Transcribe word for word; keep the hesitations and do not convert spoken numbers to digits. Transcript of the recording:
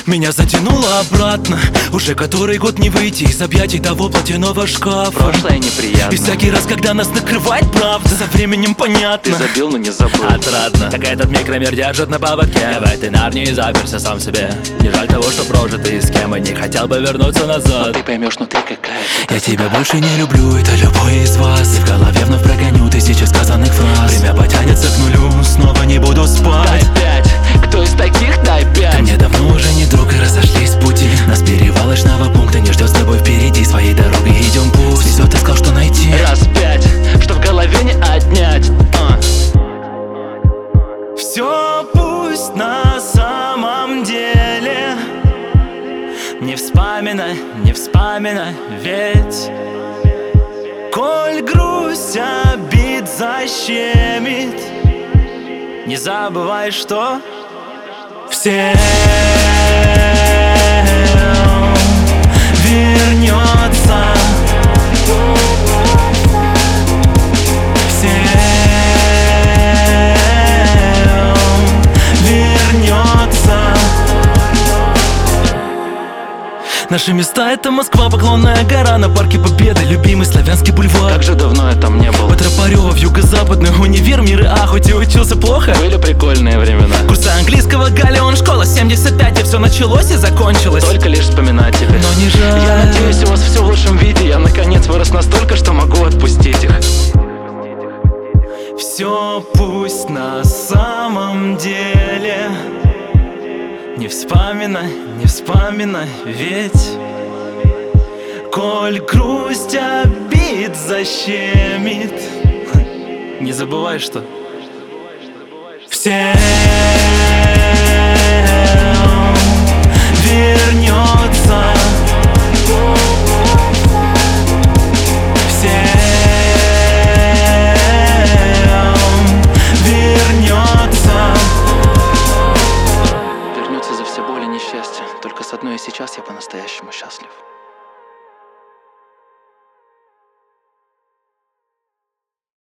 Меня затянуло обратно. Уже который год не выйти из объятий того платяного шкафа. Прошлое неприятно. И всякий раз, когда нас накрывает правда, со временем понятно. Ты забил, но не забыл. Отрадно, как этот микромир держит на поводке. Я в этой нарнии заперся сам себе. Не жаль того, что прожито и с кем, и не хотел бы вернуться назад. Но ты поймешь, но ты какая. Я тебя больше не люблю, это любой из вас. И в голове вновь прогоню тысячи сказанных фраз. Время потянется к нулю, снова не буду спать. Дай пять, кто из таких, дай пять. Мне давно уже не друг и разошлись пути. Нас перевалочного пункта не ждет с тобой впереди. Своей дорогой идем пусть несет, искал, что найти. Раз пять, что в голове не отнять. а. Все пусть на самом деле не вспоминай, не вспоминай, ведь коль грусть обид защемит, не забывай, что всем вернется. Всем вернется. Наши места — это Москва, Поклонная гора, на парке Победы, любимый Славянский бульвар. Как же давно я там не был. Петропарева в юго-западный универ, мир и а, хоть и учился плохо. Были прикольные времена. Курсы английского, Галеон, школа семьдесят пять, и все началось и закончилось. Только лишь вспоминать тебя. Но не жаль. Я надеюсь, у вас все в лучшем виде. Я наконец вырос настолько, что могу отпустить их. Все пусть на самом деле не вспоминай, не вспоминай, ведь коль грусть обид защемит, не забывай, что всем вернется. Всем вернется. Вернется за все боли и несчастья. Только с одной и сейчас я по-настоящему счастлив.